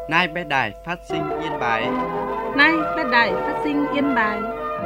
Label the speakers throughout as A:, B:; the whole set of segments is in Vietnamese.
A: Nay bé đài phát sinh Yên Bái.
B: Nay bé đài phát sinh Yên Bái.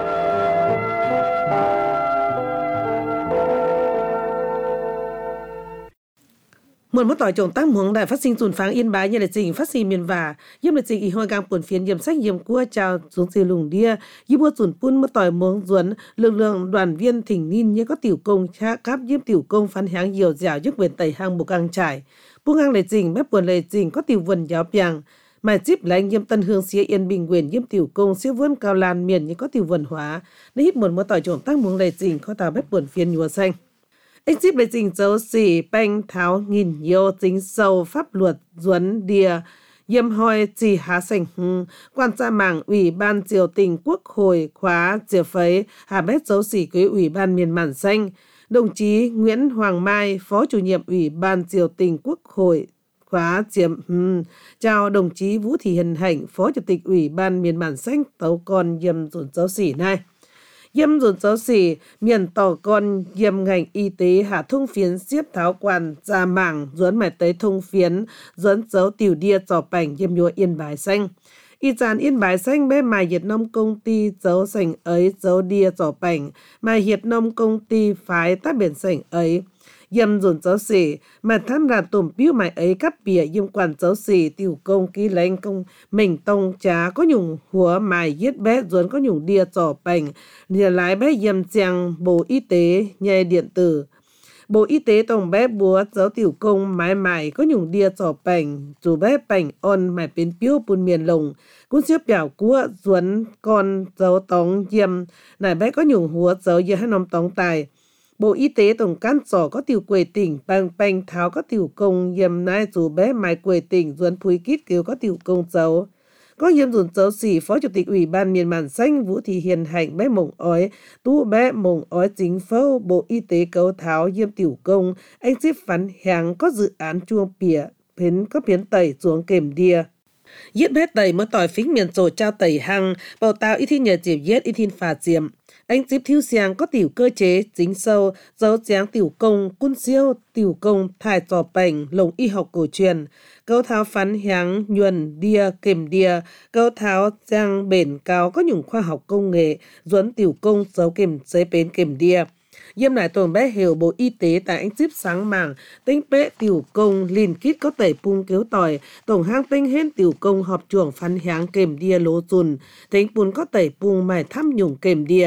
C: Một mất tỏi trồng tác muống đài phát sinh dùn pháng Yên Bái như là trình phát sinh miền vả yếm là trình y hoi gang buồn phiến yếm sách yếm cua chào xuống dì lùng đia yếm mua dùn pun mất tỏi muống duẩn lực lượng đoàn viên thỉnh nin như có tiểu công cha cáp yếm tiểu công phán háng nhiều dẻo giúp quyền tẩy hang buộc gang trải buông hang lệ trình mép buồn lệ trình có tiểu vần giáo piang mà chip lãnh yếm tân hương xía yên bình quyền yếm tiểu công siêu vươn cao lan miền như có tiểu vần hóa để hít một mất tỏi trồng tác muống lệ trình có tàu mép buồn phiến nhùa xanh. Anh chip lấy trình dấu xỉ banh tháo nghìn nhiều chính sâu pháp luật duẩn đìa yếm hoi chỉ há sành quan gia mạng Ủy ban triều tình Quốc hội khóa triều phấy hà bét dấu xỉ với Ủy ban miền Mản Xanh đồng chí Nguyễn Hoàng Mai phó chủ nhiệm Ủy ban triều tình Quốc hội khóa triều chào đồng chí Vũ Thị Hiền Hạnh phó chủ tịch Ủy ban miền Mản Xanh tấu con yếm dồn dấu xỉ này. Yếm dồn giáo sĩ miền tỏ con yếm ngành y tế hạ thông phiến xiếp tháo quan ra mạng duẩn mải tới thông phiến duẩn dấu tiểu đia trò bảnh yếm nhua Yên Bái Xanh. Y chán Yên Bái Xanh bé mài hiệt nông công ty dấu sành ấy dấu đia trò bảnh mài hiệt nông công ty phái tác biển sành ấy. Yếm dồn giáo sĩ mà tham ra tùm biếu mày ấy cắp bìa yếm quản giáo sĩ tiểu công ký lãnh công mình tông trá có nhung hùa mài giết bé duẩn có nhung đia trò bành nhờ lái bé yếm chàng Bộ Y tế nhai điện tử. Bộ Y tế tổng bé búa giáo tiểu công mái mài có nhung đia trò bành dù bé bành on mài bên biếu bùn miền lồng cũng xếp biểu của duẩn con giáo tống yếm nài bé có nhung hùa giáo yếm hai nông tống tài. Bộ Y tế tổng can sỏ có tiểu quầy tỉnh bang tháo có tiểu công yếm nai dù bé mai quầy tỉnh duẩn phúi kít kêu có tiểu công dấu. Có yếm dùn dấu xỉ phó chủ tịch Ủy ban miền Mản Xanh Vũ Thị Hiền Hạnh bé mộng ói tu bé mộng ói chính phâu Bộ Y tế cấu tháo yếm tiểu công anh xếp phán hàng có dự án chuông pỉa phiến có phiến tẩy xuống kềm đia. Giết bé tẩy mới tỏi phính miền sổ trao tẩy hăng bầu tao ít thiên nhờ chịp giết ít thiên phà diệm. Anh chip thiếu xiang có tiểu cơ chế chính sâu dấu dáng tiểu công quân siêu tiểu công thải trò bảnh lồng y học cổ truyền câu tháo phán háng nhuần đia kềm đia câu tháo giang bền cao có nhung khoa học công nghệ duẩn tiểu công dấu kềm giấy bến kềm đia. Yếm lại tổng bé hiểu Bộ Y tế tại anh chip sáng mảng tinh bế tiểu công liền kít có tẩy pung kéo tỏi tổng hang tinh hên tiểu công họp chuồng phán háng kềm đia lố dùn tính pun có tẩy pung mài thăm nhung kềm đia.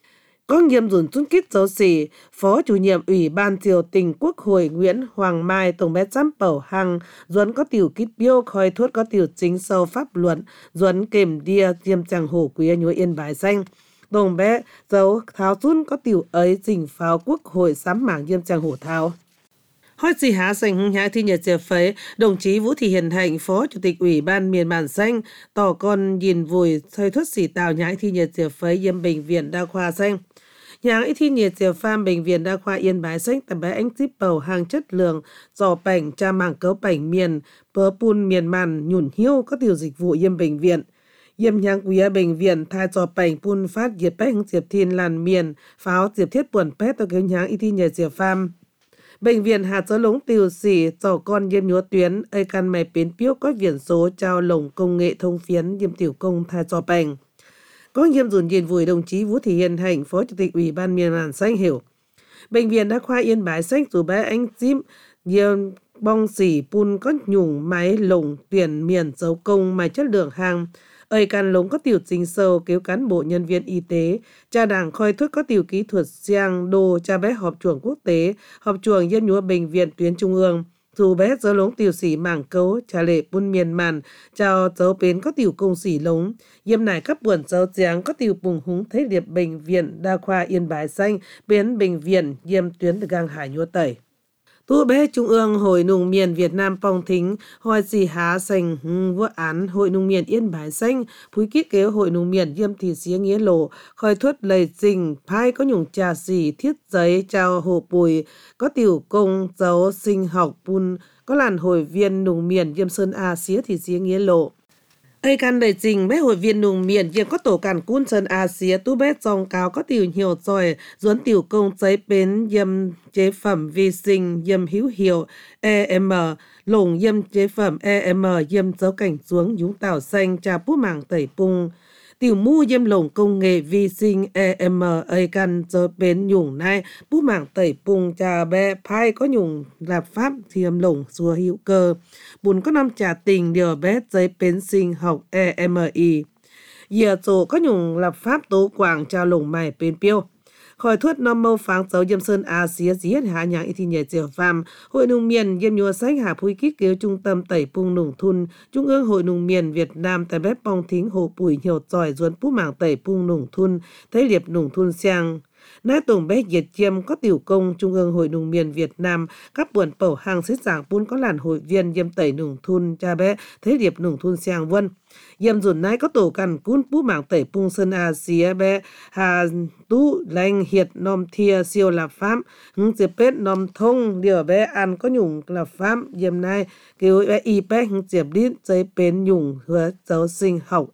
C: Có nghiêm dùn chung kít giáo sĩ, phó chủ nhiệm Ủy ban triều tình Quốc hội Nguyễn Hoàng Mai tổng bé chăm bảo hằng duẩn có tiểu kít biêu khói thuốc có tiểu chính sâu pháp luật duẩn kềm đia diêm chàng hổ quý nhúa Yên Bái Xanh. Tổng bé dấu tháo run có tiểu ấy trình pháo Quốc hội sám mảng diêm chàng hổ tháo. Hỏi gì há sành hưng nhái thi nhật triệt phấy, đồng chí Vũ Thị Hiền Hạnh, phó chủ tịch Ủy ban miền Mản Xanh, tỏ con nhìn vùi thời thuất xỉ tào nhái thi nhật triệt phấy yếm bệnh viện đa khoa xanh. Nháng ít thi nhiệt triệt pham bệnh viện đa khoa Yên Bái Xanh tầm bé anh tiếp bầu hàng chất lượng dò bảnh cha mảng cấu bảnh miền bờ pun miền màn nhủn hiu có tiểu dịch vụ yếm bệnh viện. Yếm nháng quý bệnh viện thai dò bảnh pun phát diệt bách hứng diệp thiên làn miền pháo diệp thiết buồn pét tao kéo nháng ít thi nhiệt triệt pham. Bệnh viện hạt dấu lống tiểu xỉ dò con yếm nhúa tuyến ơi căn mày bến piếu có viễn số trao lồng công nghệ thông phiến yếm tiểu công thai dò bảnh. Có nghiêm dùn nhìn vùi đồng chí Vũ Thị Hiền Hạnh, phó chủ tịch Ủy ban miền Mản Xanh hiểu. Bệnh viện đa khoa Yên Bái Xanh dù bé anh chim nhiều bong xỉ pun có nhung máy lồng tuyển miền dấu công mà chất lượng hàng. Ơi can lống có tiểu trình sâu kéo cán bộ nhân viên y tế, cha đảng khoi thuốc có tiểu kỹ thuật xiang đô cha bé họp chuồng quốc tế, họp chuồng yếm nhúa bệnh viện tuyến trung ương. Dù bé dấu lống tiểu sĩ mảng cấu, trả lệ bún miền màn, chào dấu bến có tiểu công sĩ lống. Yếm nải các buồn dấu giáng có tiểu bùng húng thế điệp bệnh viện đa khoa Yên Bái Xanh, bến bệnh viện yếm tuyến từ gang hải nhúa tẩy. Tu bé Trung ương Hội Nông miền Việt Nam phong thính, hỏi gì há sành vụ án Hội Nông miền Yên Bái Xanh, phúi kít kế Hội Nông miền yếm thị xía nghĩa lộ, khoi thuất lầy trình, phai có nhung trà xỉ, thiết giấy, trao hồ bùi, có tiểu công, dấu, sinh học, pun, có làn hội viên Nông miền yếm sơn A xía thị xía nghĩa lộ. Ây căn đầy trình bé hội viên nùng miềnยังcó tổ cản cún chân Asia tu bé dòng cao có tiểu nhiều rồi duẩn tiểu công giấy bến yêm chế phẩm vi sinh yêm hữu hiệu EM lồng yêm chế phẩm EM yêm dấu cảnh xuống dũng tảo xanh trà bút mảng tẩy pung tiểu mu yêm lồng công nghệ vi sinh EM ây căn dấu bến nhung này bút mảng tẩy pung trà bé phai có nhung lạp pháp thiêm lồng xua hữu cơ bùn có năm trà tình điều bé giấy bến sinh học EMI giờ chỗ có nhung lập pháp tố quảng trà lồng mày bên piêu khỏi thuất năm mâu pháng dấu dâm sơn Asia dí hết hạ nhàng y thi nhẹ diệu phàm hội nông miền dâm nhua sách hạ phui kít kêu trung tâm tẩy pung nùng thun trung ương hội nông miền Việt Nam tại bếp bong thính hồ bùi nhiều giỏi duẩn bút mảng tẩy pung nùng thun thấy liệp nùng thun sang nái tổng bé diệt chiêm có tiểu công trung ương hội nông miền Việt Nam các buồn bầu hàng xích giảng pun có làn hội viên dâm tẩy nùng thun cha bé thấy liệp nùng thun sang vân dâm dùn nái có tổ cằn cún bút mảng tẩy pung sơn Asia bé hà tú lành hiệt nom thia siêu là pháp hứng chế pết nom thông điều bé ăn có nhung là pháp dâm nái kêu bé y bé hứng chế đít giấy bến nhung hứa giáo sinh học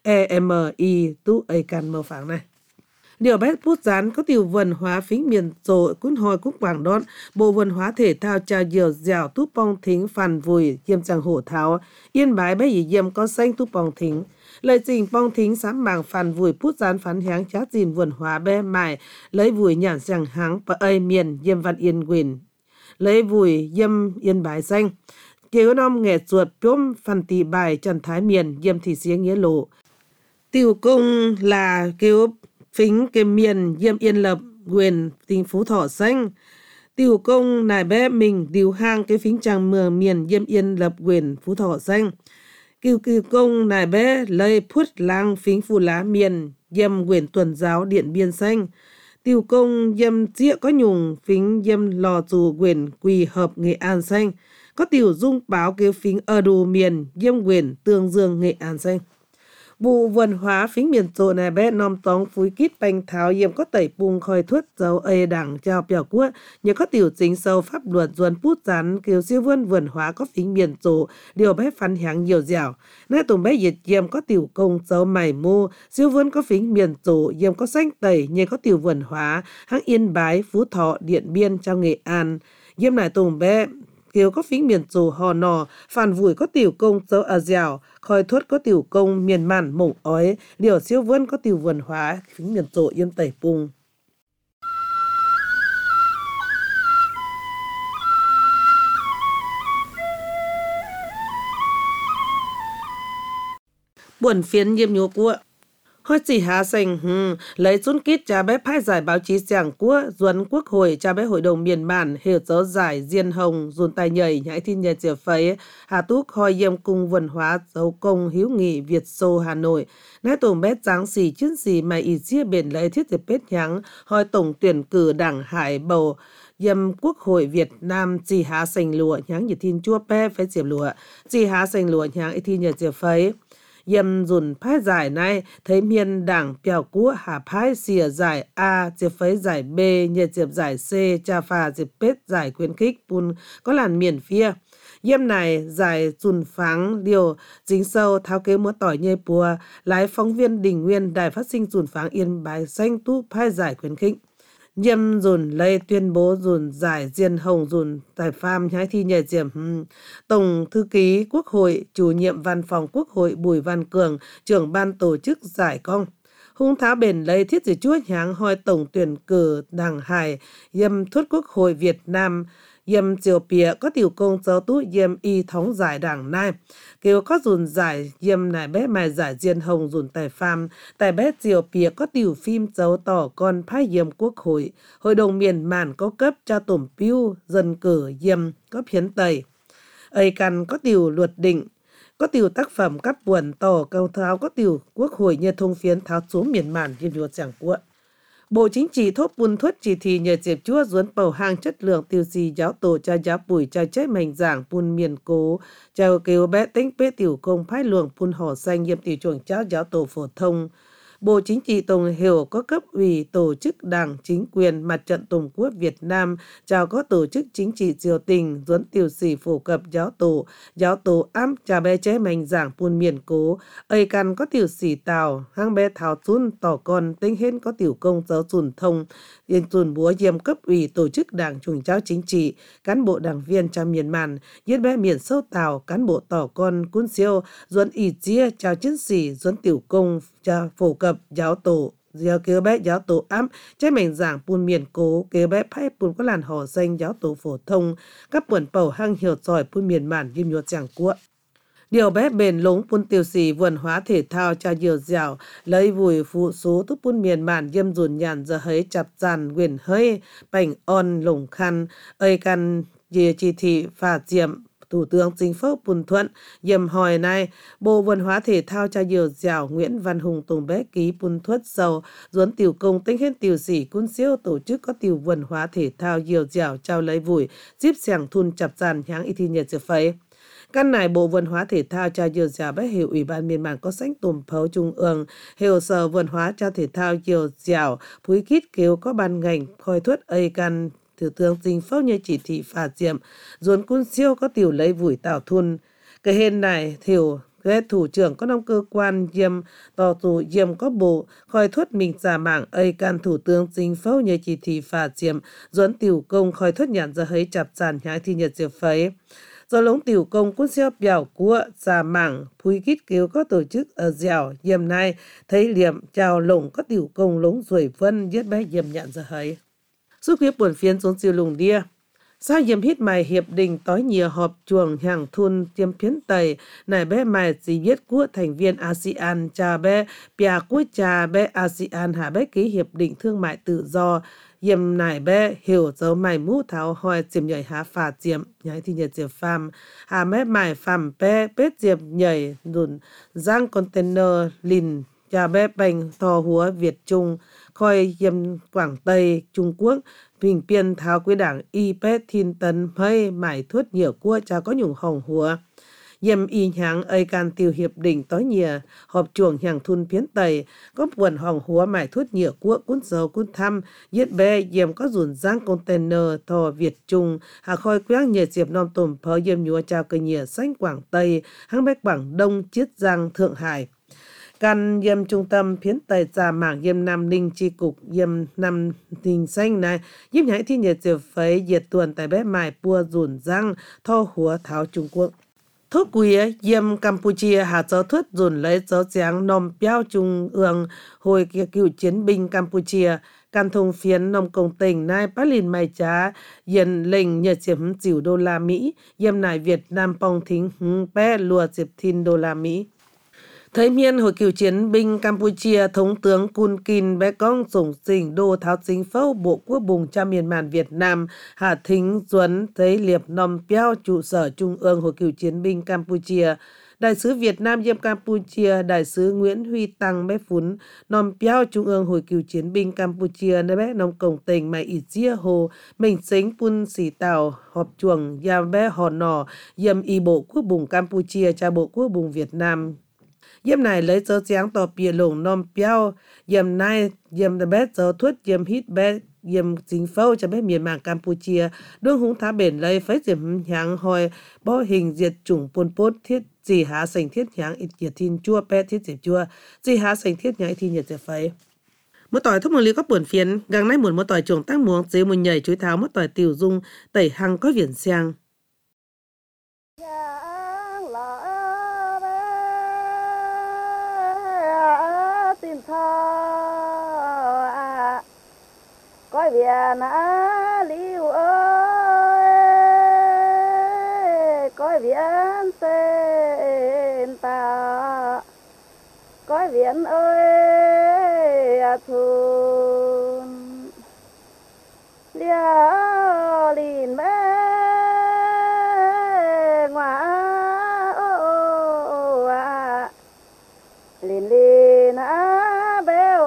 C: EMI tú ấy căn mơ phẳng này điều bé bút dán có tiểu văn hóa phính miền rộ cún hồi cúc quảng đón bộ văn hóa thể thao trao diều dẻo túp bong thính phàn vùi yêm chẳng hổ tháo yên bái bé dì yêm có xanh túp bong thính lời trình bong thính sám màng phàn vùi bút dán phán háng chát dìn văn hóa bé mài lấy vùi nhản chẳng háng và ơi miền yêm văn yên quyền lấy vùi yêm yên bái xanh kêu nom nghệ chuột piôm phàn tì bài trần thái miền yêm thị xía nghĩa lộ tiểu công là kêu phính cái miền yêm yên lập quyền tỉnh Phú Thọ xanh tiểu công nài bé mình điều hang cái phính tràng mờ miền yêm yên lập quyền Phú Thọ xanh kiều công nài bé lây phút lang phính phù lá miền yêm quyền tuần giáo điện biên xanh tiểu công yêm chĩa có nhung phính yêm lò dù quyền quỳ hợp Nghệ An xanh có tiểu dung báo kêu phính ở đồ miền yêm quyền tương dương Nghệ An xanh vụ văn hóa phính miền rộ này bé nom tóng phúi kít bánh tháo yếm có tẩy bùng khoi thuất dấu ê đảng trao biểu quốc nhờ có tiểu chính sâu pháp luật duẩn bút rắn kêu siêu vươn văn hóa có phính miền rộ điều bé phán háng nhiều dẻo nãy tùng bé diệt yếm có tiểu công dấu mày mô siêu vươn có phính miền rộ yếm có xanh tẩy nhờ có tiểu văn hóa hãng Yên Bái Phú Thọ Điện Biên trong Nghệ An yếm này tùng bé kêu có phính miền rộ hò nò phản vùi có tiểu công dấu ở dẻo khoi thuất có tiểu công miền màn mộng ói điều siêu vươn có tiểu văn hóa phính miền rộ yêm tẩy pung buồn phiến yêm nhô cua Hoi chỉ hạ xanh lấy chốn kít cha bé phái giải báo chí giảng của duẩn quốc hội cha bé hội đồng miền bản hiểu dấu giải diên hồng dùn tài nhảy nhảy thiên nhảy chìa phấy hà túc hoi yêm cung văn hóa dấu công hữu nghị Việt Xô Hà Nội nãy tổng bé tráng xì chuyên xì mà ý chia biển lấy thiết dịp bết nhắng hoi tổng tuyển cử đảng hải bầu yêm quốc hội Việt Nam chỉ hạ xanh lụa nhắng nhị thiên chua bé phái diệp lụa chỉ hạ xanh lụa nhắng ý thiên nhảy chìa phấy yêm dùn phái giải này thấy miền đảng bèo cua hà phái xìa giải A diệp phấy giải B nhật diệp giải C cha phà diệp pết giải khuyến khích pun có làn miền phía yêm này giải dùn pháng điều dính sâu tháo kế múa tỏi nhây pùa lái phóng viên Đình Nguyên đài phát sinh dùn pháng Yên Bái xanh tu phái giải khuyến khích yêm dùn lây tuyên bố dùn giải diên hồng dùn tài pham nhái thi nhảy diệm tổng thư ký quốc hội chủ nhiệm văn phòng quốc hội Bùi Văn Cường trưởng ban tổ chức giải công hung tháo bền lấy thiết gì chuốt nháng hoi tổng tuyển cử đảng hải yêm thuất quốc hội Việt Nam yêm triều pìa có tiểu công giáo tú yêm y thống giải đảng nai kêu có dùn giải yêm này bé mài giải diên hồng dùn tài pham tại bé triều pìa có tiểu phim dấu tỏ con phái yêm quốc hội hội đồng miền màn có cấp cho tổng piu dân cử yêm có phiến tây ấy căn có tiểu luật định có tiểu tác phẩm các buồn tỏ câu tháo có tiểu quốc hội như thông phiến tháo xuống miền màn yêm luật giảng quốc Bộ Chính trị thốt bùn thuất chỉ thị nhờ diệp chúa duẩn bầu hàng chất lượng tiêu gì giáo tổ cha giáo bùi cha chết mảnh giảng bùn miền cố chào kêu bé tính bế tiểu công phái luồng bùn hò xanh yêm tiểu chuồng cháu giáo tổ phổ thông Bộ Chính trị Tổng hiệu có cấp ủy tổ chức đảng chính quyền Mặt trận Tổ quốc Việt Nam chào có tổ chức chính trị triều tình duẩn tiểu sĩ phổ cập giáo tổ ám trà bé chế mạnh giảng buôn miền cố ơi căn có tiểu sĩ tàu hang bé thảo chun tỏ con tính hên có tiểu công giáo chùn thông yên chùn búa diêm cấp ủy tổ chức đảng trùng giáo chính trị cán bộ đảng viên trong miền màn yết bé miền sâu tàu cán bộ tỏ con cún siêu duẩn ỉ chia chào chiến sĩ duẩn tiểu công cha phổ cập giáo tổ giờ kêu bé giáo tổ ám trái mảnh giảng buôn miền cố kêu bé phái buôn có làn hò xanh giáo tổ phổ thông các buồn bầu hang hiểu giỏi buôn miền màn diêm nhuột giảng quốc điều bé bền lúng buôn tiểu sĩ vườn hóa thể thao cha nhiều dẻo lấy vùi phụ số thức buôn miền màn diêm dùn nhàn giờ hấy chập dàn quyền hơi bảnh on lủng khăn ơi căn dìa chỉ thị phà diệm Thủ tướng Chính phủ Bùn Thuận dầm hỏi này, Bộ Văn hóa Thể thao cha nhiều dẻo Nguyễn Văn Hùng Tùng bé ký Bùn Thuận sầu, duẩn tiểu công tính hết tiểu sĩ cún siêu tổ chức có tiểu văn hóa thể thao nhiều dẻo trao lấy vùi, giúp sẻng thun chập dàn hãng y thi nhật phấy. Căn này Bộ Văn hóa Thể thao cha nhiều dẻo bé hiệu Ủy ban miền Màn có sánh tùm phấu trung ương, hiệu sở văn hóa cha thể thao nhiều dẻo, phúi kít kêu có ban ngành, khôi thuất ây căn, Thủ tướng Chính phủ như chỉ thị phạt diệm, dồn cún siêu có tiểu lấy vùi tạo thun. Cái hên này, thiểu, cái thủ trưởng có năm cơ quan diêm, tỏ tù diêm có bộ, khôi thuất mình giả mạng ây can Thủ tướng Chính phủ như chỉ thị phạt diệm, dồn tiểu công khôi thuất nhãn ra hấy chạp giàn nhái thi nhật diệp phấy. Do lống tiểu công cún siêu biểu của giả mạng, phúi kít kêu có tổ chức ở dẻo, diêm này, thấy liệm, chào lồng có tiểu công lống rủi vân, giết bé diêm nhãn ra hấy. Giúp hiệp buồn phiến xuống siêu lùng đia. Sao diêm hít mày hiệp định tối nhiều họp chuồng hàng thun diêm phiến tầy, này bé mày chỉ biết của thành viên ASEAN cha bé, bia của cha bé ASEAN hạ bé ký hiệp định thương mại tự do, diêm này bé hiểu dấu mày mũ tháo hỏi diêm nhảy hạ phà diêm, nhảy thì nhật diệp phàm, hạ bé mày phàm bé bết diệp nhảy đùn giang container lìn, cha bé bành thò húa Việt Trung, khoi diêm Quảng Tây, Trung Quốc, Bình Biên tháo quý đảng IPET Thiên Tấn hay mải thuất nhiều của cha có nhung hồng hùa. Diêm y nháng ây can tiêu hiệp định tối nhìa, họp chuồng hàng thun phiến tây, có quần hồng hùa mải thuất nhiều của cún dầu cún thăm, giết bê diêm có dùn giang container thò Việt Trung, hạ khoi quét nhiệt diệp non tùm phớ diêm nhúa chào cây nhìa xanh Quảng Tây, hăng bách Quảng Đông, Chiết Giang, Thượng Hải. Căn diêm trung tâm phiến tây giả mảng diêm Nam Ninh chi cục diêm Nam Ninh xanh này giúp nhảy thi nhiệt diệp phấy diệt tuần tại bé mài pua dùn răng tho húa tháo Trung Quốc. Thuốc quý diêm Campuchia hạ giáo thuất dùn lấy giáo giáng nòm béo trung ương hồi cựu chiến binh Campuchia can thông phiến nông công tỉnh nai bá lìn mày trá yên lệnh nhật diệp chịu đô la Mỹ diêm nải Việt Nam pong thính bé lùa diệp thìn đô la Mỹ. Thấy miên hồi cựu chiến binh Campuchia thống tướng Kun Kin bé con sủng sinh đô tháo chính phủ bộ quốc bùng cha miền màn Việt Nam hạ thính duẩn thấy liệp nòm béo trụ sở trung ương hồi cựu chiến binh Campuchia. Đại sứ Việt Nam diêm Campuchia, Đại sứ Nguyễn Huy Tăng bé phún nòm béo trung ương hồi cựu chiến binh Campuchia nơi bé nông công tỉnh mày ít chia hồ mình xính pun xỉ tàu họp chuồng giam bé hò nò diêm y bộ quốc bùng Campuchia cha bộ quốc bùng Việt Nam. Diêm này lấy dấu giáng tỏ bìa lồng nòm béo, diêm này diêm bé dấu thuất diêm hít bé diêm chính phủ cho bé miền màng Campuchia, đương húng thá bền lấy phái diêm nháng hồi bó hình diệt chủng Pol Pot thiết gì há sành thiết nháng ít diệt thiên chua bé thiết diệt chua, gì há sành thiết nháng thiên nhiệt diệt phái. Một tỏi thúc mừng lý có buồn phiến, gang nãy muốn một tỏi trồng tăng muống chế một nhảy chuối tháo một tỏi tiểu dung tẩy hăng có viển sang.
D: Coi viện liu ơi, coi viện tên ta, coi viện ơi thun lia lìn mê ngoa lìn lìn béo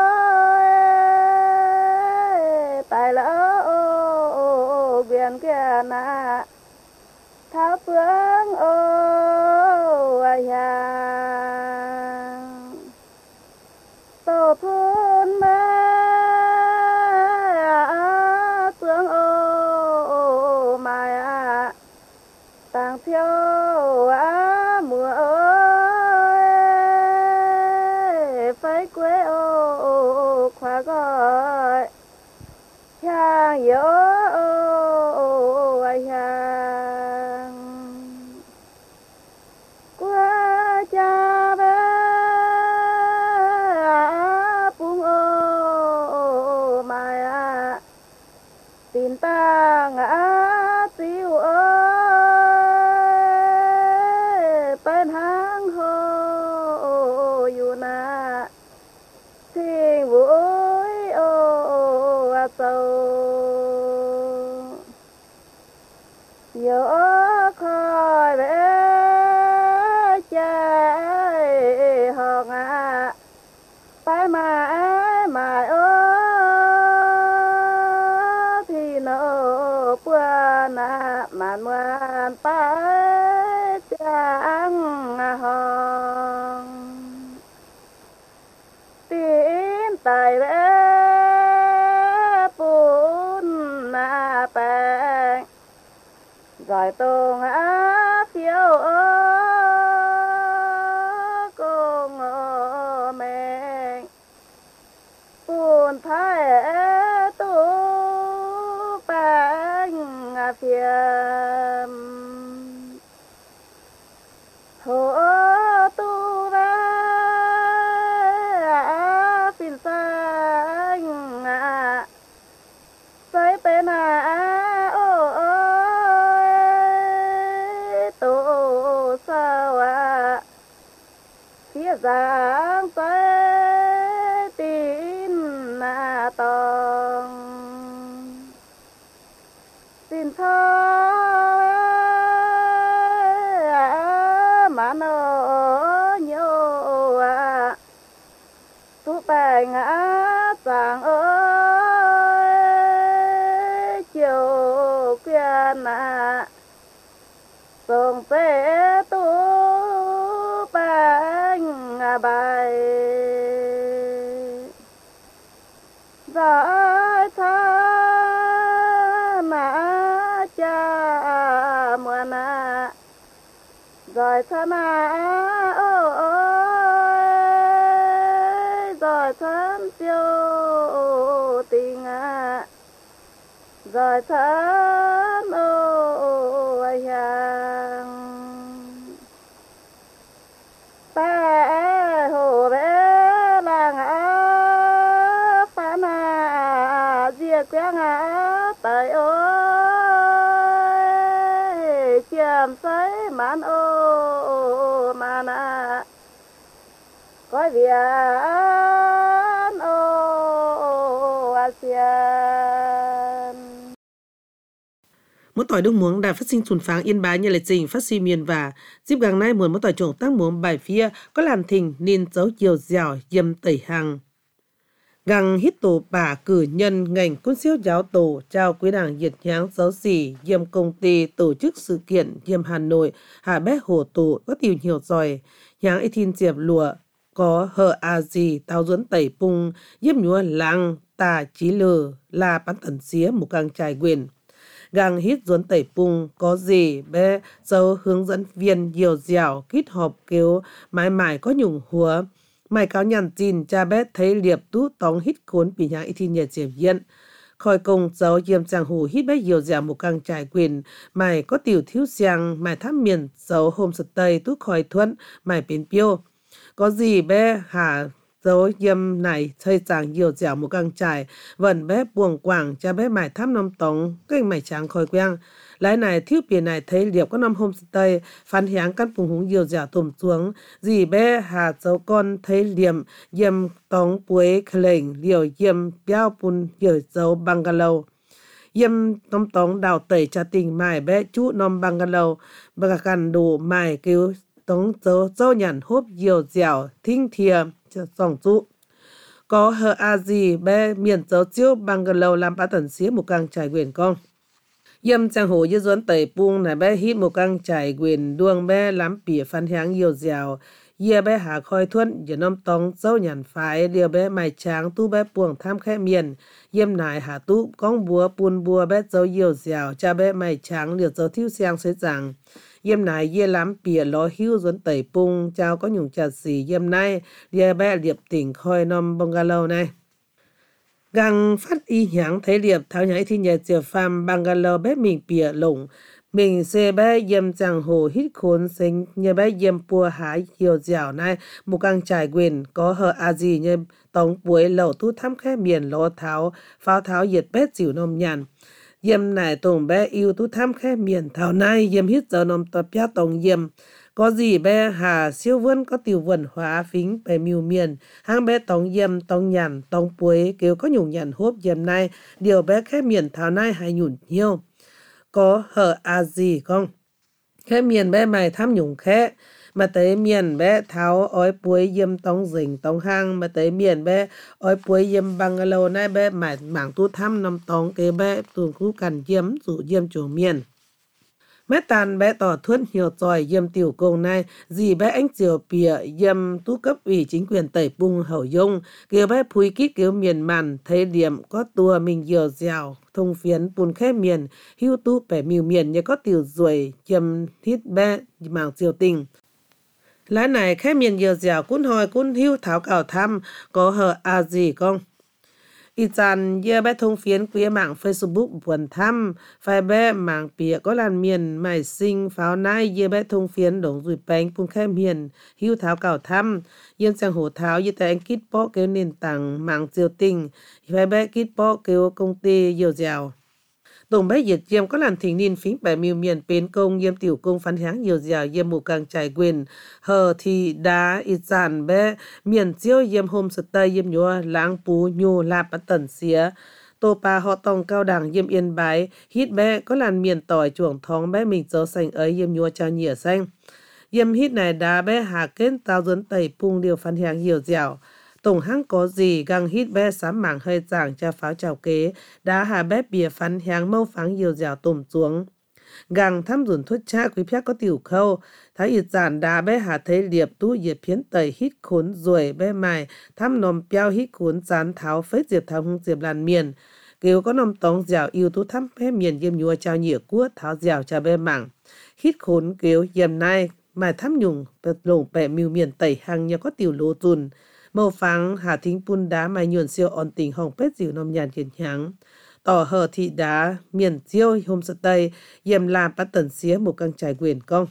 D: tài lỡ biển kia na tháo phương ô ya to phun mê sướng ô mai tàng theo mùa ơi phải quê ô khóa gọi hàng yếu hàng qua cha bé bung ô mai tin ta ngã tiêu ơi bên hang hồอยู่na thiên vui ô sâu nhớ khỏi bé chạy hòn phải mà thì nó buồn màn phải chẳng hòn tin tài bé bún bèn rồi tô phiếu con mẹ buồn thái tu bèn phiền hồ tu bé phiền sang say bên tổ sao phía giang say tin tòng xin thôi mà nó nhiều tu bài ngã sàng ơi chiều quyền sông sẽ tu bánh bài giải tha mà cha mùa rồi thân rồi thân tiêu tình rồi thân hàng bé hồ bé làng phá diệt quang tại ơi chiêm say mãn mà coi việt ASEAN.
C: Mỗi tỏi đông muống đài phát sinh sùn pháng Yên Bái như lịch trình phát sinh miền và dịp gần nay muốn mỗi tỏi trồng tác muống bài phía có làm thình nên dấu chiều dẻo dầm tẩy hàng găng hít tổ bà cử nhân ngành quân siêu giáo tổ trao quý đảng diệt nháng giáo xỉ dầm công ty tổ chức sự kiện dầm Hà Nội Hà Bé Hồ Tổ có tìm hiểu giỏi nháng ấy thiên diệp lụa có hờ a gì tao dẫn tẩy pung dầm nhúa lăng tà chí lờ là bán tần xía một càng trải quyền gang hít dẫn tẩy pung có gì bé dấu hướng dẫn viên nhiều dẻo kít họp kêu mãi mãi có nhung húa mày cáo nhằn tin cha bé thấy liệp tú tóng hít khốn bị nhang ít thiên nhiệt diệp diện khỏi công dấu diêm chàng hù hít bé nhiều dẻo một càng trải quyền mày có tiểu thiếu xiang mày thăm miền dấu hôm sật tây tú khỏi thuận mày biến piêu có gì bé hả dấu diêm này chơi chàng nhiều dẻo một càng trải vẫn bé buồn quảng cha bé mày thăm năm tóng kênh mày trắng khỏi quang lái này thiếu biển này thấy liệp có năm hôm tây phán hiáng căn phùng húng nhiều dẻo tùm xuống gì bé hà dấu con thấy liệm diêm tóng puế khẩy liều diêm béo bùn hiểu dấu bungalow diêm tóm tóng đào tẩy cha tình mài bé chú nom bungalow bà gần đủ mài kêu tống dấu nhàn hốp nhiều dẻo thinh thìa dòng dụ có hờ a gì bé miền dấu chiếu bungalow làm bá tần xía một càng trải quyền con yếm chàng hồ như dẫn tẩy pung này bé hít một càng trải quyền đuông bé lắm bỉa phán hiáng nhiều dẻo Yê bé hạ khoi thuân giờ nôm tông dâu nhàn phải điều bé mày tráng tu bé buồng tham khẽ miền yêm nải hạ tu con búa bùn búa bé dâu nhiều dẻo cha bé mày tráng liều dâu thiêu xiang xế rằng yêm nải yê lắm bìa ló hiu dẫn tẩy pung chào có nhung chặt xì yêm nay yê bé liệp tỉnh khoi nôm bungalow này găng phát y nhãng thấy liệp tháo nhảy thì nhà chiều phàm bungalow bé mình bìa lủng mình sẽ bé yếm chẳng hồ hít khốn sinh như bé yếm bùa hái nhiều dẻo này một càng trải quyền có hờ à gì như tống buổi lẩu tu thăm khẽ miền ló tháo pháo tháo nhiệt bé chịu nôm nhàn yếm này tổng bé yêu tu thăm khẽ miền tháo này yếm hít giờ nôm tập giá tổng yếm có gì bé hà siêu vươn có tiểu vườn hóa phính bé miêu miền hang bé tống yếm tống nhàn tống buổi kêu có nhung nhàn hốp yếm này điều bé khẽ miền tháo này hay nhủn nhiều có hờ à gì không khẽ miền bé mày thăm nhung khẽ mà tới miền bé tháo ói puối yếm tông rình tông hang mà tới miền bé ói puối yếm bungalow này bé mày mảng tu thăm nằm tông cái bé tuồng khu cần yếm dụ yếm chủ miền mẹ tàn bé tỏ thuân nhiều tròi yếm tiểu công này gì bé anh chiều bìa yếm tu cấp ủy chính quyền tẩy bung hậu dung kêu bé phui kít kêu miền màn thấy điểm có tua mình nhiều dẻo thông phiến bùn khẽ miền hưu tu bẻ miêu miền như có tiểu ruồi yếm thít bé mảng chiều tình lái này khẽ miền nhiều dẻo cún hồi cún hưu tháo cào thăm có hờ à gì không y chàn yê bé thông phiến quía mạng Facebook buồn thăm phải bé mạng bìa có làn miền mày sinh pháo nai yê bé thông phiến đống rùi bánh bún khẽ miền hưu tháo cào thăm yên sang hổ tháo yê tại anh kít bó kêu nền tảng mạng diều tình phải bé kít bó kêu công ty nhiều dẻo tổng bé diệt yếm có làn thỉnh niên phím bẻ miêu miền bến công yếm tiểu công phán háng nhiều dẻo yếm mù càng trải quyền hờ thì đá y chàn bé miền chiếu yếm homestay yếm nhua láng pú nhu lạp bắt tần xía tô pa họ tòng cao đẳng yếm yên bái hít bé có làn miền tỏi chuồng thóng bé mình dấu xanh ấy yếm nhua trao nhỉa xanh yếm hít này đá bé hà kết tao dẫn tẩy pung điều phán háng nhiều dẻo tổng hăng có gì găng hít bé sám mảng hơi giảng cha pháo chào kế đã hà bé bìa phán háng mâu pháng nhiều dẻo tùm xuống găng thăm dùn thuất cha quý phép có tiểu khâu thái ít giản đá bé hà thấy liệp tú diệp phiến tẩy hít khốn ruồi bé mài thăm nòm piao hít khốn chán tháo phết diệp tháo hung diệp làn miền kêu có nòm tống dẻo yêu tú thăm bé miền yêm nhua trao nhịa cua tháo dẻo cha bé mảng hít khốn kêu yêm nai mài thăm nhung bật lủng bẻ miêu miền tẩy hàng nhờ có tiểu lô dùn màu phẳng hà thính bún đá mày nhuận siêu ổn tình hồng pết dịu nôm nhàn kiền nháng tỏ hờ thị đá miền chiêu homestay yếm làm bắt tần xía một căng trải quyền công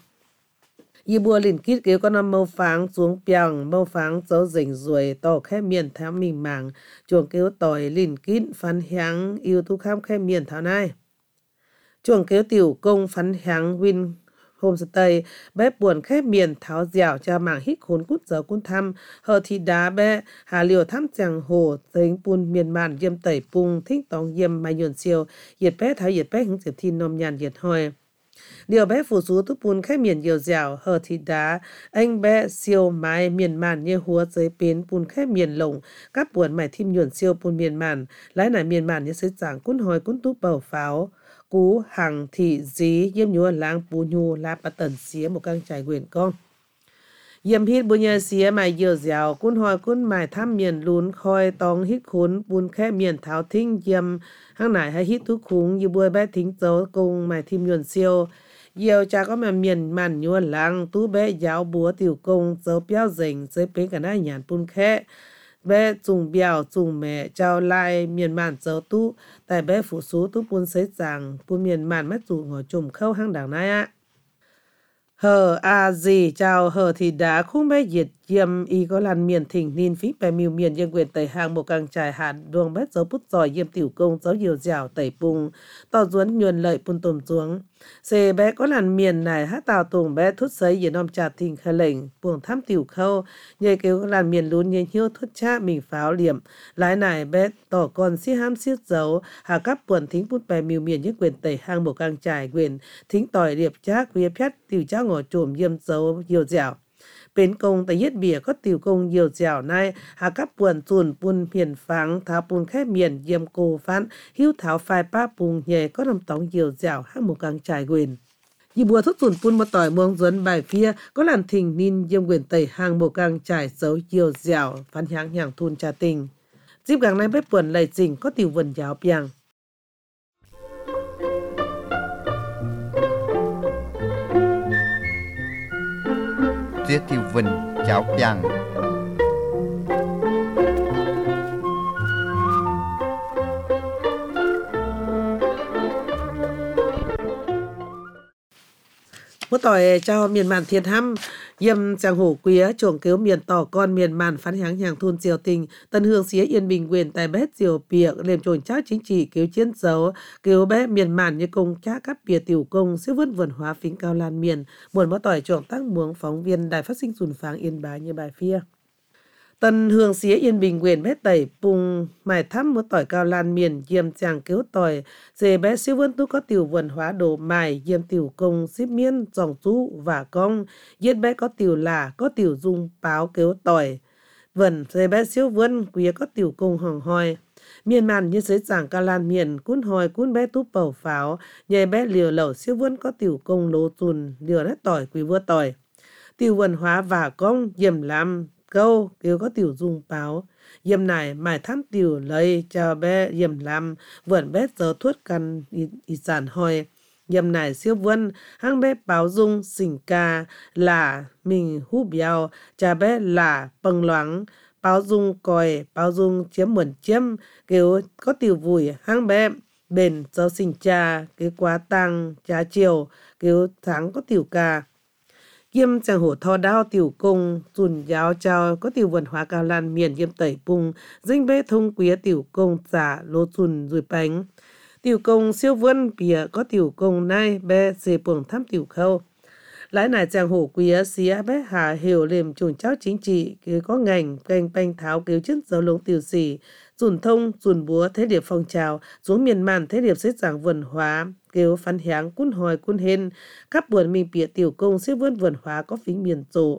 C: y bùa lìn kít kêu con nằm màu phẳng xuống piang màu phẳng dấu rỉnh ruồi tỏ khẽ miền tháo mình mảng chuồng kêu tỏi lìn kít phán háng yêu tu khám khẽ miền tháo này chuồng kêu tiểu công phán háng win homestay bé buồn khép miền tháo dẻo cho mảng hít khốn cút giờ cún thăm hờ thì đá bé hà liều thăm chẳng hồ tính bùn miền màn yêm tẩy pung thích tòng yêm mai nhuận siêu nhiệt bé tháo nhiệt bé hứng diệp thi nôm nhàn nhiệt hoi điều bé phủ sú tu bùn khép miền nhiều dẻo hờ thì đá anh bé siêu mai miền màn như húa dưới bến bùn khép miền lồng các buồn mải thim nhuận siêu bùn miền màn lái này miền màn như sứ giảng cún hồi cún tú bầu pháo cú hàng thị dí yếm nhua lang pú nhu la bắt tần xía một căng trải quyền con yếm hít bùn nhờ xía mày dừa dẻo cún hồi cún mày thăm miền lún khoi tòng hít khốn bùn khẽ miền tháo thính yếm hang nải hay hít tú khúng như bùi bé thính dấu cùng mày thim nhuận siêu nhiều cha có mà miền màn nhua lang tú bé giáo búa tiểu công dấu béo dình dưới bến cả nai nhàn bùn khẽ bé dùng bèo dùng mẹ trao lại miền màn dấu tú tại bé phủ số tú bún xế giảng bún miền màn mất dù ngồi chùm khâu hang đảng này ạ hờ à gì chào hờ thì đã khung bé diệt yếm y có làn miền thỉnh nín phí bè miêu miền dân quyền tẩy hàng một càng trải hạt đường bét dấu bút giỏi yếm tiểu công dấu nhiều dẻo tẩy bùng tỏ duấn nhuần lợi bún tùm xuống xê bé có làn miền này hát tàu tùng bé thút sấy dưới nôm trà thình khởi lệnh buồng thăm tiểu khâu nhờ kêu làn miền lún như hiếu thút cha mình pháo liệm lái này bé tỏ còn xí ham xiết dấu hà cấp buồn thính bút bè miêu miền dân quyền tẩy hàng một càng trải quyền thính tỏi điệp cha quý phét tiểu cha ngồi trùm yếm dấu nhiều dẻo bến công tại yết bìa có tiểu công nhiều dẻo này hà cấp buồn chùn bùn miền phẳng tháo bùn khép miền yếm cô phán hiếu tháo phai pa bùng nhẹ có nằm tóng nhiều dẻo hát một càng trải quyền Dì bùa thuốc dùn pun một tỏi muông duấn bài phía có làn thình nín diêm quyền tẩy hàng bộ càng trải dấu chiều dẻo phán háng nhàng thun trà tình. Dịp gàng này bếp buồn lầy dình có tiểu vần giáo biang.
A: Giết tiểu vần giáo biang.
C: Một tỏi cho miền màn thiên hăm yêm chàng hổ quía chuồng cứu miền tỏ con miền màn phán háng nhàng thôn diều tình tân hương xía yên bình quyền tại bét diều bịa lềm trồn cháo chính trị cứu chiến dấu cứu bé miền màn như công cha các bìa tiểu công siêu vươn vườn hóa phính cao lan miền buồn một tỏi chuồng tác muống phóng viên đài phát sinh dùn pháng yên bái như bài phía. Tân hương xía yên bình quyền bét tẩy bùng mài thăm một tỏi cao lan miền diêm chàng cứu tỏi dề bé siêu vươn tú có tiểu vườn hóa đồ mài diêm tiểu công xíp miên dòng tú và công yên bé có tiểu là có tiểu dung báo cứu tỏi vườn dề bé siêu vươn quý có tiểu công hỏng hoi miền màn như dưới giảng cao lan miền cún hoi cún bé tú bầu pháo nhẹ bé liều lẩu siêu vươn có tiểu công lô chùn liều nét tỏi quý vua tỏi tiểu vườn hóa và công diêm làm câu kêu có tiểu dung báo yếm này mải thăm tiểu lấy cho bé yếm làm vườn bé giờ thuốc căn y sản hoi yếm này siêu vươn hang bé báo dung xỉnh ca là mình hú biao cha bé là bằng loáng báo dung còi báo dung chiếm mượn chiếm kêu có tiểu vùi hang bé bền giờ xỉnh cha kêu quá tăng cha chiều kêu tháng có tiểu ca yêm chàng hổ thò đao tiểu công dùn giáo trao có tiểu văn hóa cao lan miền yêm tẩy bung dinh bê thông quý tiểu công giả lô dùn rồi bánh tiểu công siêu vươn bìa có tiểu công nay bê dề buồng thăm tiểu khâu lái này chàng hổ quý xía bé hà hiểu liềm chuồng cháo chính trị cứ có ngành canh banh tháo cứu chất dấu lống tiểu xỉ dùn thông dùn búa thế điệp phong trào xuống miền màn thế điệp xếp giảng vườn hóa kêu phán háng cún hòi cún hên các buồn mình bịa tiểu công xếp vườn hóa có phính miền tổ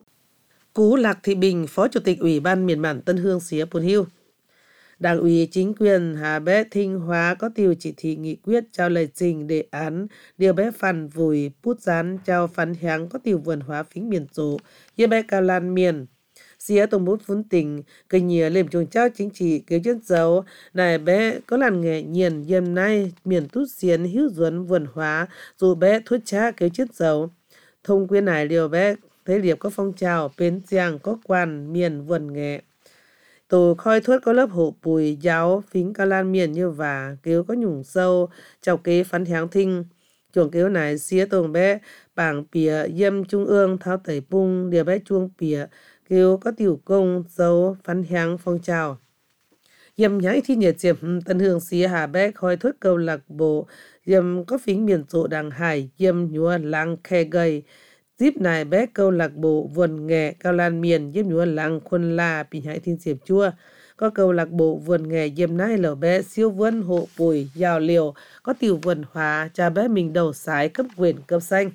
C: Cú Lạc Thị Bình phó chủ tịch ủy ban miền màn Tân Hương xía Pun Hiu Đảng ủy chính quyền Hà Bé Thanh Hóa có tiêu chỉ thị nghị quyết trao lời trình đề án điều bé phản vùi bút gián trao phán háng có tiêu vườn hóa phính miền tổ như bé cao lan miền xía tổng bút phun tỉnh cây nhìa liềm chuồng trao chính trị cứu chân dấu này bé có làn nghề nhiền yêm nay miền tút xiến hữu duẩn vườn hóa dù bé thuốc cha cứu chân dấu thông quyên này liều bé thế liệp có phong trào bến giang có quan miền vườn nghệ tổ khoi thuốc có lớp hộ bùi giáo phính cao lan miền như và cứu có nhủng sâu chào kế phán háng thinh chuồng cứu này xía tổng bé bảng bìa yêm trung ương thao tẩy bung điều bé chuông bìa kêu có tiểu công dấu phán háng phong trào yếm nhái thi nhiệt diệp Tân Hương xía Hà Bé khoi thuốc câu lạc bộ yếm có phính miền tổ đàng hải yếm nhúa làng khe gầy dịp này bé câu lạc bộ vườn nghề cao lan miền yếm nhúa làng khuôn la bị nhái thi diệp chua có câu lạc bộ vườn nghề yếm nai lở bé siêu vươn hộ bùi giàu liều có tiểu vườn hóa cha bé mình đầu sái cấp quyền cấp xanh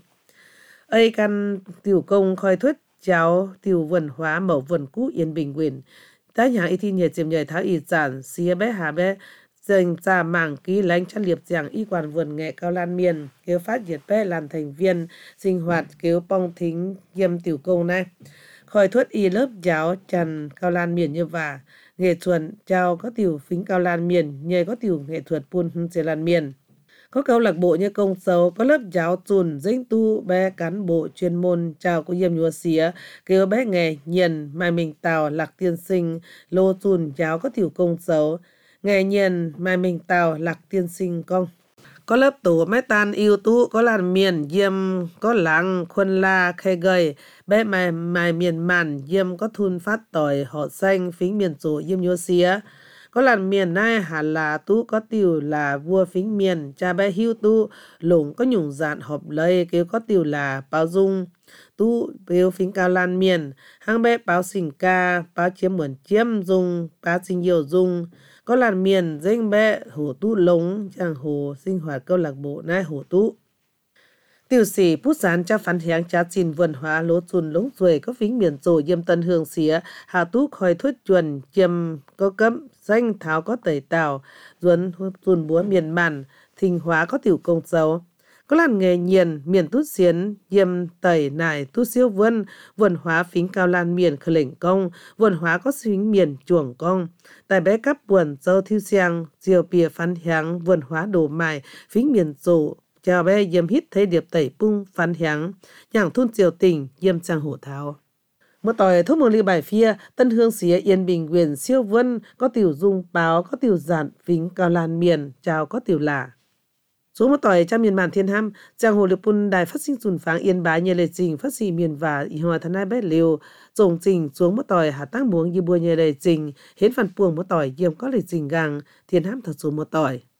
C: ấy căn tiểu công khoi thuốc cháu tiểu vườn hóa mẫu vườn cũ yên bình quyền ta nhà y thi nhiệt diệm nhảy tháo y giản xía bé hà bé dành ra mảng ký lánh chăn liệp giảng y quản vườn nghệ cao lan miền kêu phát diệt bé làm thành viên sinh hoạt kêu bong thính yêm tiểu công này khỏi thuất y lớp giáo trần cao lan miền như và nghệ thuật trao có tiểu phính cao lan miền nhờ có tiểu nghệ thuật pun xê lan miền có câu lạc bộ như công sâu có lớp giáo chùn dinh tu bé cán bộ chuyên môn chào có yêm nhúa xía kêu bé nghề nhiền mai mình tàu lạc tiên sinh lô chùn giáo có tiểu công sâu nghề nhiền mai mình tàu lạc tiên sinh công có lớp tổ máy tan yêu tú có làn miền yêm có làng khuôn la khe gầy bé mai miền màn yêm có thun phát tỏi họ xanh phính miền tổ yêm nhúa xía có làn miền này hà là tú có tiểu là vua phính miền cha bé hưu tu lủng có nhủng dạn họp lây kêu có tiểu là báo dung tu kêu phính cao lan miền hang bé báo xình ca báo chiếm mượn chiếm dung báo sinh nhiều dung có làn miền danh bé hổ tu lống chàng hồ sinh hoạt câu lạc bộ nai hổ tu tiểu sĩ bút gián cha phán háng cha xin vườn hóa lỗ chùn lống ruồi có phính miền tổ yêm Tân Hương xía hà tú khoi thuất chuồn chiêm có cấm danh tháo có tẩy tào duẩn chùn búa miền màn thình hóa có tiểu công dấu có làn nghề nhiền miền tút xiến yêm tẩy nải tút siêu vườn hóa phính cao lan miền khởi lệnh công vườn hóa có phính miền chuồng công tại bé cắp buồn dâu thiêu xiang diều bìa phán hiáng vườn hóa đồ mài phính miền dụ chào bé yêm hít thấy điệp tẩy pung phán hiáng nhàng thun triều tình yêm trang hổ tháo một tỏi thuốc mường ly bài phia tân hương xía yên bình quyền siêu vân có tiểu dung báo có tiểu giản phính cao lan miền chào có tiểu lả số một tỏi trong miền màn thiên ham giang hồ lực pun đài phát sinh dùn pháng yên bái nhờ lệ trình phát sinh miền và y hòa thân hai bét liều trồng trình xuống một tỏi hạ tăng muống như bùa nhờ lệ trình hiến phản puồng một tỏi yếm có lệ trình gang thiên ham thật số một tỏi